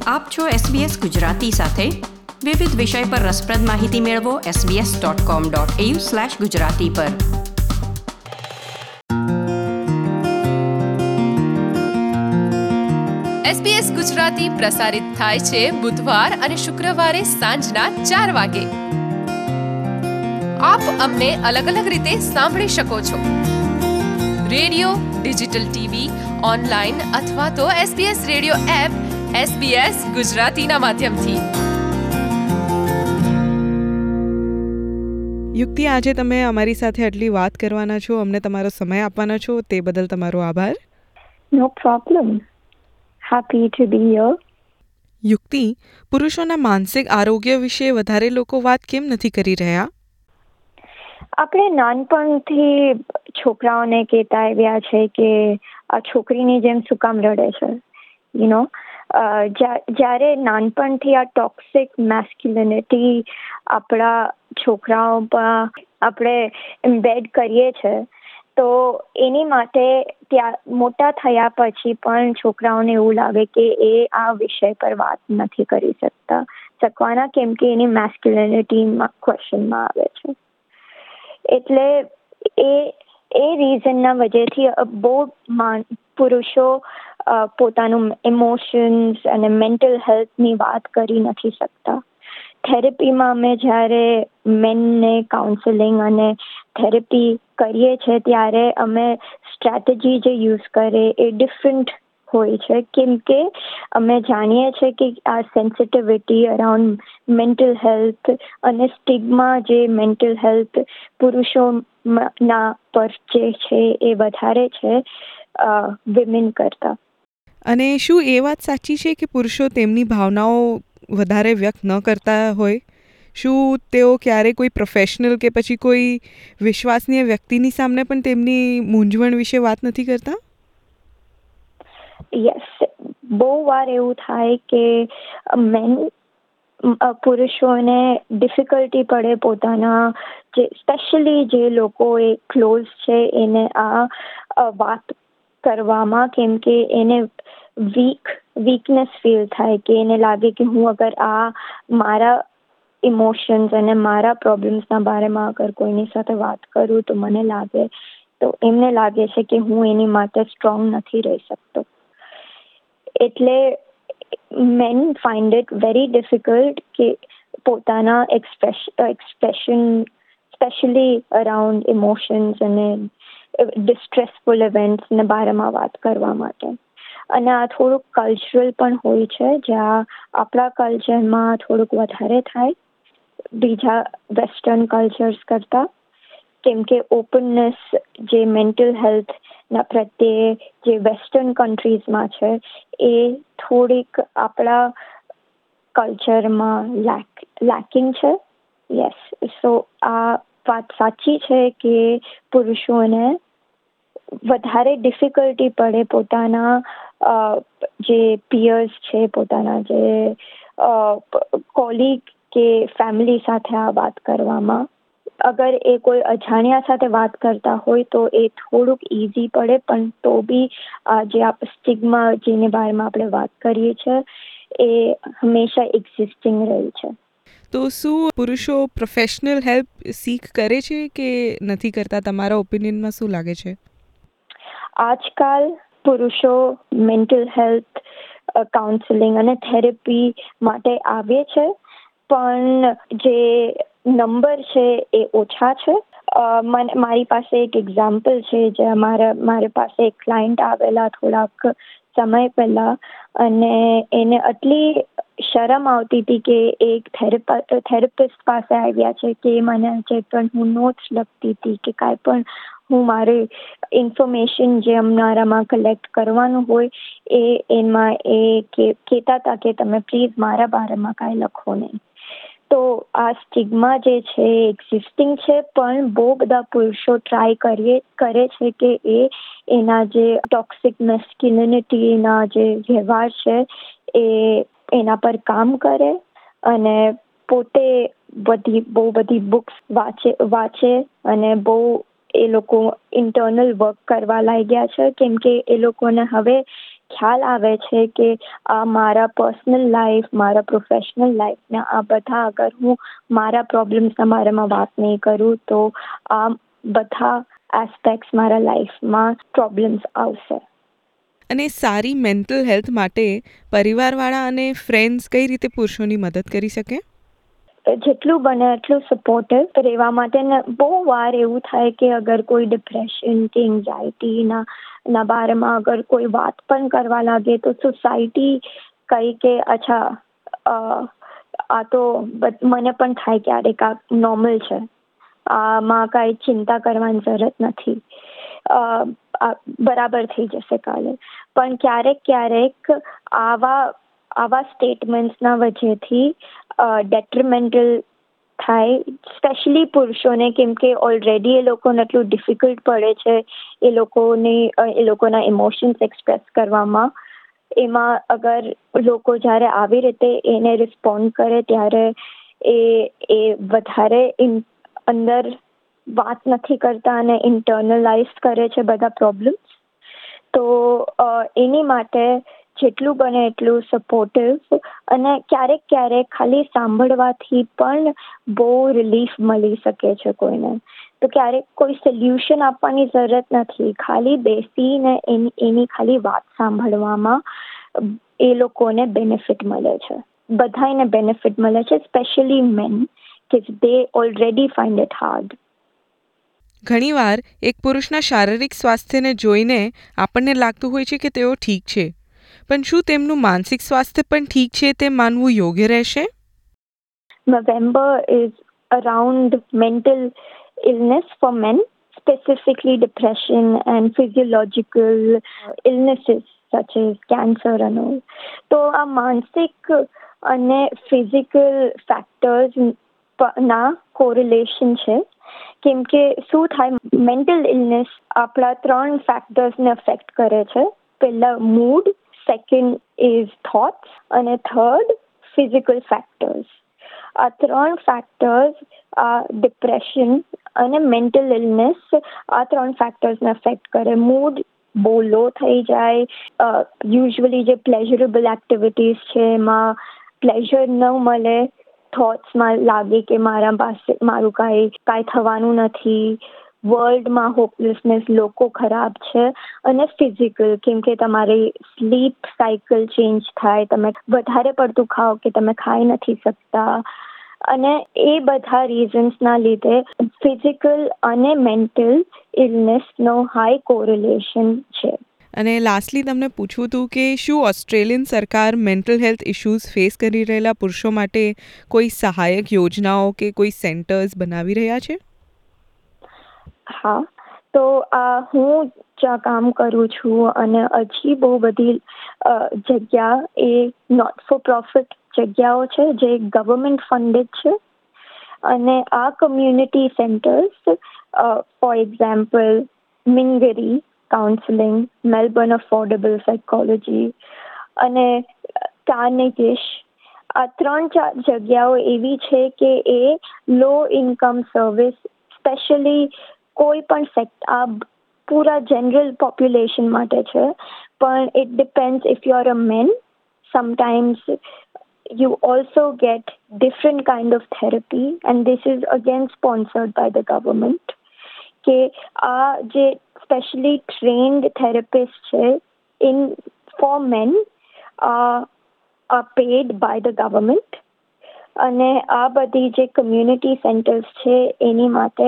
આપ છો SBS ગુજરાતી સાથે. વિવિધ વિષય પર રસપ્રદ માહિતી મેળવો sbs.com.au/gujarati પર. SBS ગુજરાતી પ્રસારિત થાય છે બુધવાર અને શુક્રવારે સાંજના 4 વાગે. આપ અમને અલગ અલગ રીતે સાંભળી શકો છો. રેડિયો, ડિજિટલ ટીવી, ઓનલાઈન અથવા તો SBS રેડિયો એપ SBS ગુજરાતીના માધ્યમથી. યુક્તિ, આજે તમે અમારી સાથે આટલી વાત કરવાના છો, અમને તમારો સમય આપવાના છો, તે બદલ તમારો આભાર. No problem. Happy to be here. યુક્તિ, પુરુષોના માનસિક આરોગ્ય વિશે વધારે લોકો વાત કેમ નથી કરી રહ્યા? આપણે નાનપણથી છોકરાઓને કહેતા આવ્યા છે કે આ છોકરીની જેમ શું કામ રડે છે, જ્યારે નાનપણથી આ ટોક્સિક મેસ્ક્યુલિનિટી આપણા છોકરાઓ પર આપણે એમ્બેડ કરીએ છીએ, તો એની માટે ત્યાં મોટા થયા પછી પણ છોકરાઓને એવું લાગે કે એ આ વિષય પર વાત નથી કરી શકવાના, કેમ કે એની મેસ્ક્યુલિનિટીમાં ક્વેશ્ચનમાં આવે છે. એટલે એ રીઝનના વજહથી બહુ પુરુષો પોતાનું ઇમોશન્સ અને મેન્ટલ હેલ્થની વાત કરી નથી શકતા. થેરેપીમાં અમે જ્યારે મેનને કાઉન્સેલિંગ અને થેરેપી કરીએ છીએ ત્યારે અમે સ્ટ્રેટેજી જે યુઝ કરીએ એ ડિફરન્ટ હોય છે, કેમ કે અમે જાણીએ છીએ કે આ સેન્સિટિવિટી અરાઉન્ડ મેન્ટલ હેલ્થ અને સ્ટિગ્મા જે મેન્ટલ હેલ્થ પુરુષોના પર જે છે એ વધારે છે વિમેન કરતાં. અને શું એ વાત સાચી છે કે પુરુષો તેમની ભાવનાઓ વધારે વ્યક્ત ન કરતા હોય? શું તેઓ ક્યારે કોઈ પ્રોફેશનલ કે પછી કોઈ વિશ્વાસનીય વ્યક્તિની સામે પણ તેમની મૂંઝવણ વિશે વાત નથી કરતા? યસ, બહુ વાર એવું થાય કે પુરુષોને ડિફિકલ્ટી પડે પોતાના જે સ્પેશિયલી જે લોકો એ ક્લોઝ છે એને આ વાત કરવામાં, કેમ કે એને વીકનેસ ફીલ થાય કે એને લાગે કે હું અગર આ મારા ઇમોશન્સ અને મારા પ્રોબ્લેમ્સના બારેમાં અગર કોઈની સાથે વાત કરું તો એમને લાગે છે કે હું એની માટે સ્ટ્રોંગ નથી રહી શકતો. એટલે man find it very difficult કે પોતાના એક્સપ્રેશન સ્પેશિયલી અરાઉન્ડ ઇમોશન્સ અને ડિસ્ટ્રેસફુલ ઇવેન્ટ્સના બારેમાં વાત કરવા માટે. અને આ થોડુંક કલ્ચરલ પણ હોય છે, જ્યાં આપણા કલ્ચરમાં થોડુંક વધારે થાય બીજા વેસ્ટર્ન કલ્ચર્સ કરતાં, કેમ કે ઓપનનેસ જે મેન્ટલ હેલ્થના પ્રત્યે જે વેસ્ટર્ન કન્ટ્રીઝમાં છે એ થોડીક આપણા કલ્ચરમાં લેકિંગ છે. યસ, સો આ વાત સાચી છે કે પુરુષોને વધારે ડિફિકલ્ટી પડે પોતાના જે પિયર્સ છે, પોતાના જે કોલીગ કે ફેમિલી સાથે આ વાત કરવામાં. અગર એ કોઈ અજાણ્યા સાથે વાત કરતા હોય તો એ થોડુંક ઇઝી પડે, પણ તો બી જે સ્ટિગ્મા જેને બારેમાં આપણે વાત કરીએ છીએ એ હંમેશા એક્ઝિસ્ટિંગ રહી છે. તો શું પુરુષો પ્રોફેશનલ હેલ્પ સીક કરે છે કે નથી કરતા? તમારા ઓપિનિયનમાં શું લાગે છે? આજકાલ પુરુષો મેન્ટલ હેલ્થ કાઉન્સેલિંગ અને થેરેપી માટે આવે છે, પણ જે નંબર છે એ ઓછા છે. મારી પાસે એક એક્ઝામ્પલ છે, જે મારી પાસે એક ક્લાયન્ટ આવેલા થોડાક સમય પહેલા, અને એને આટલી શરમ આવતી હતી કે એક થેરેપિસ્ટ પાસે આવ્યા છે કે મને જે પણ હું નોટ્સ લખતી હતી કે કાંઈ પણ હું મારી ઇન્ફોર્મેશન જે અમારામાં કલેક્ટ કરવાનું હોય એમાં એ કહેતા હતા કે તમે પ્લીઝ મારા બારેમાં કાંઈ લખો નહીં. તો આ સ્ટિગ્મા જે છે એ એક્ઝિસ્ટિંગ છે, પણ બહુ બધા પુરુષો ટ્રાય કરે છે કે એના જે ટોક્સિક મેસ્ક્યુલિનિટીના જે વ્યવહાર છે એના પર કામ કરે અને પોતે બહુ બધી બુક્સ વાંચે અને બહુ એ લોકો ઇન્ટરનલ વર્ક કરવા લાગ્યા છે, કેમ કે એ લોકોને હવે ખ્યાલ આવે છે કે આ મારા પર્સનલ લાઈફ, મારા પ્રોફેશનલ લાઈફને આ બધા અગર હું મારા પ્રોબ્લેમ્સના બારેમાં વાત નહીં કરું તો આ બધા એસ્પેક્ટ્સ મારા લાઈફમાં પ્રોબ્લેમ્સ આવશે. અને સારી મેન્ટલ હેલ્થ માટે પરિવારવાળા અને ફ્રેન્ડ્સ કઈ રીતે પુરુષોની મદદ કરી શકે? જેટલું બને એટલું સપોર્ટિવ રહેવા માટે. ને બહુ વાર એવું થાય કે અગર કોઈ ડિપ્રેશન કે એન્ઝાયટીના બારેમાં અગર કોઈ વાત પણ કરવા લાગે તો સોસાયટી કહી કે અચ્છા આ તો મને પણ થાય ક્યારેક, આ નોર્મલ છે, આમાં કાંઈ ચિંતા કરવાની જરૂરત નથી, બરાબર થઈ જશે કાલે. પણ ક્યારેક આવા સ્ટેટમેન્ટ્સના વજહથી ડેટ્રીમેન્ટલ થાય, સ્પેશિયલી પુરુષોને, કેમ કે ઓલરેડી એ લોકોને એટલું ડિફિકલ્ટ પડે છે એ લોકોના ઇમોશન્સ એક્સપ્રેસ કરવામાં. એમાં અગર લોકો જ્યારે આવી રીતે એને રિસ્પોન્ડ કરે ત્યારે એ વધારે અંદર વાત નથી કરતા અને ઇન્ટરનલાઇઝ કરે છે બધા પ્રોબ્લેમ્સ. તો એની માટે જેટલું બને એટલું સપોર્ટિવ, અને ક્યારેક ખાલી સાંભળવાથી પણ બહુ રિલીફ મળી શકે છે કોઈને. તો ક્યારેક કોઈ સોલ્યુશન આપવાની જરૂરત નથી, ખાલી બેસીને એની ખાલી વાત સાંભળવામાં એ લોકોને બેનિફિટ મળે છે, બધાને બેનિફિટ મળે છે, સ્પેશિયલી મેન, કે they already find it hard. ઘણીવાર એક પુરુષના શારીરિક સ્વાસ્થ્યને જોઈને આપણને લાગતું હોય છે કે તેઓ ઠીક છે, પણ શું તેમનું માનસિક સ્વાસ્થ્ય પણ ઠીક છે તે માનવું યોગ્ય રહેશે? November is around mental illness for men, specifically depression and physiological illnesses such as cancer and all. તો આ માનસિક અને ફિઝિકલ ફેક્ટર્સ ના કોરિલેશન છે. કેમ કે શું થાય, મેન્ટલ ઇલનેસ આપણા 3 ફેક્ટર્સને અફેક્ટ કરે છે. પહેલા મૂડ, સેકન્ડ ઇઝ થોટ્સ અને થર્ડ ફિઝિકલ ફેક્ટર્સ. આ 3 ફેક્ટર્સ ડિપ્રેશન અને મેન્ટલ ઇલનેસ આ 3 ફેક્ટર્સને અફેક્ટ કરે. મૂડ બહુ લો થઈ જાય, યુઝ્યુઅલી જે પ્લેઝરેબલ એક્ટિવિટીઝ છે એમાં પ્લેઝર ન મળે, થોટ્સમાં લાગે કે મારું કાંઈ થવાનું નથી, વર્લ્ડમાં હોપલેસનેસ, લોકો ખરાબ છે. અને ફિઝિકલ, કેમ કે તમારી સ્લીપ સાયકલ ચેન્જ થાય, તમે વધારે પડતું ખાઓ કે તમે ખાઈ નથી શકતા. અને એ બધા રીઝન્સના લીધે ફિઝિકલ અને મેન્ટલ ઇલનેસનો હાઈ કોરિલેશન છે. અને લાસ્ટલી તમને પૂછવું હતું કે શું ઓસ્ટ્રેલિયન સરકાર મેન્ટલ હેલ્થ ઇશ્યુઝ ફેસ કરી રહેલા પુરુષો માટે કોઈ સહાયક યોજનાઓ કે કોઈ સેન્ટર્સ બનાવી રહ્યા છે? હા, તો હું જ્યાં કામ કરું છું અને હજી બહુ બધી જગ્યા એ નોટ ફોર પ્રોફિટ જગ્યાઓ છે જે ગવર્મેન્ટ ફંડેડ છે. અને આ કમ્યુનિટી સેન્ટર્સ, ફોર એક્ઝામ્પલ મિંગરી કાઉન્સેલિંગ, મેલબર્ન અફોર્ડેબલ સાયકોલોજી અને કાર્નેગીશ, આ 3-4 જગ્યાઓ એવી છે કે એ લો ઇન્કમ સર્વિસ, સ્પેશિયલી કોઈ પણ સેક્ટર, આ પૂરા જનરલ પોપ્યુલેશન માટે છે. પણ it depends, if you are a man, sometimes you also get different kind of therapy, and this is again sponsored by the government. કે આ જે સ્પેશિયલી ટ્રેન્ડ થેરેપિસ્ટ છે for men are paid by the government. અને આ બધી જે community centres છે એની માટે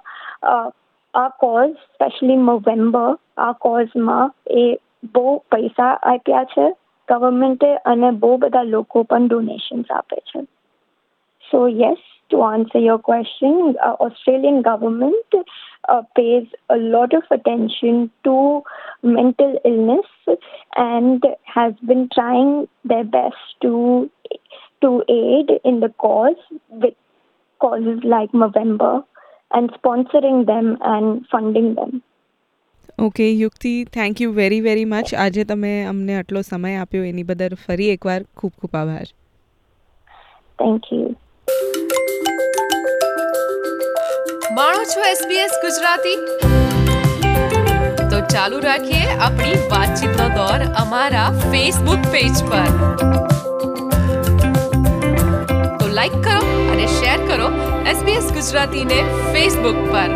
આ કોઝ, સ્પેશિયલી નવેમ્બર, આ કોઝમાં એ બહુ પૈસા આપ્યા છે ગવર્મેન્ટે, અને બહુ બધા લોકો પણ ડોનેશન્સ આપે છે. So yes, to answer your question, Australian government pays a lot of attention to mental illness and has been trying their best to aid in the cause with causes like November and sponsoring them and funding them. Okay Yukti, thank you very very much. આજે તમે અમને આટલો સમય આપ્યો એની બદલ ફરી એકવાર ખૂબ ખૂબ આભાર. Thank you. માણો છો SBS ગુજરાતી? તો ચાલુ રાખીએ આપણી વાતચીતનો દોર અમારા ફેસબુક પેજ પર. તો લાઈક કરો અને શેર કરો SBS ગુજરાતીને ફેસબુક પર.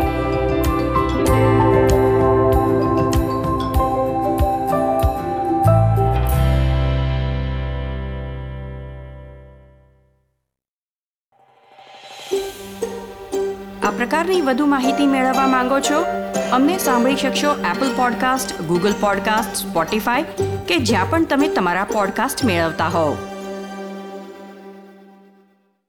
આ પ્રકારની વધુ માહિતી મેળવવા માંગો છો? અમને સાંભળી શકશો Apple podcast, Google podcast, Spotify કે જ્યાં પણ તમે તમારા પોડકાસ્ટ મેળવતા હોવ.